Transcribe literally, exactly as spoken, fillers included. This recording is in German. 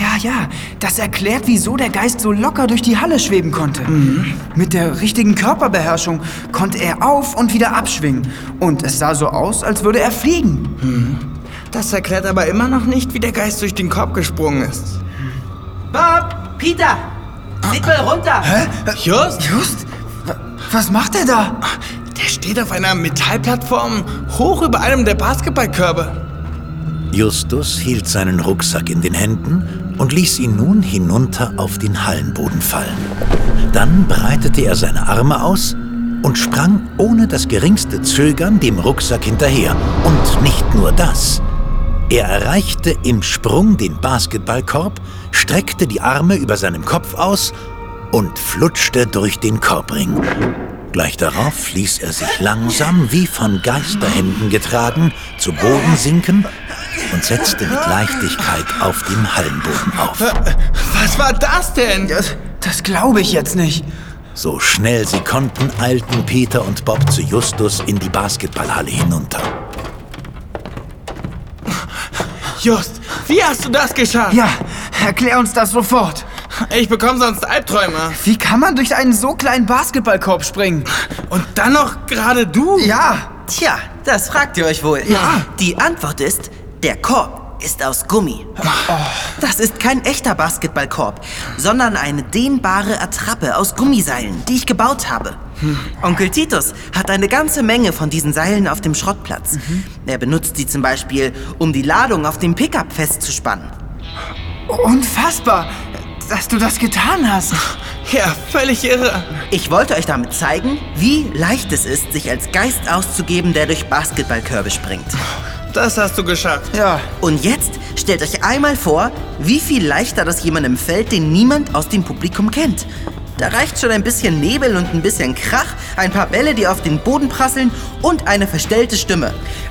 ja, ja. Das erklärt, wieso der Geist so locker durch die Halle schweben konnte. Mhm. Mit der richtigen Körperbeherrschung konnte er auf und wieder abschwingen. Und es sah so aus, als würde er fliegen. Mhm. Das erklärt aber immer noch nicht, wie der Geist durch den Korb gesprungen ist. Bob! Peter! Seht mal runter! Hä? Just? Just? Was macht er da? Der steht auf einer Metallplattform hoch über einem der Basketballkörbe. Justus hielt seinen Rucksack in den Händen und ließ ihn nun hinunter auf den Hallenboden fallen. Dann breitete er seine Arme aus und sprang ohne das geringste Zögern dem Rucksack hinterher. Und nicht nur das. Er erreichte im Sprung den Basketballkorb, streckte die Arme über seinem Kopf aus und flutschte durch den Korbring. Gleich darauf ließ er sich langsam, wie von Geisterhänden getragen, zu Boden sinken und setzte mit Leichtigkeit auf dem Hallenboden auf. Was war das denn? Das, das glaube ich jetzt nicht. So schnell sie konnten, eilten Peter und Bob zu Justus in die Basketballhalle hinunter. Just, wie hast du das geschafft? Ja, erklär uns das sofort. Ich bekomme sonst Albträume. Wie kann man durch einen so kleinen Basketballkorb springen? Und dann noch gerade du? Ja. Tja, das fragt ihr euch wohl. Ja. Die Antwort ist, der Korb ist aus Gummi. Das ist kein echter Basketballkorb, sondern eine dehnbare Attrappe aus Gummiseilen, die ich gebaut habe. Hm. Onkel Titus hat eine ganze Menge von diesen Seilen auf dem Schrottplatz. Mhm. Er benutzt sie zum Beispiel, um die Ladung auf dem Pickup festzuspannen. Unfassbar, dass du das getan hast. Ja, völlig irre. Ich wollte euch damit zeigen, wie leicht es ist, sich als Geist auszugeben, der durch Basketballkörbe springt. Das hast du geschafft. Ja. Und jetzt stellt euch einmal vor, wie viel leichter das jemandem fällt, den niemand aus dem Publikum kennt. Da reicht schon ein bisschen Nebel und ein bisschen Krach, ein paar Bälle, die auf den Boden prasseln und eine verstellte Stimme.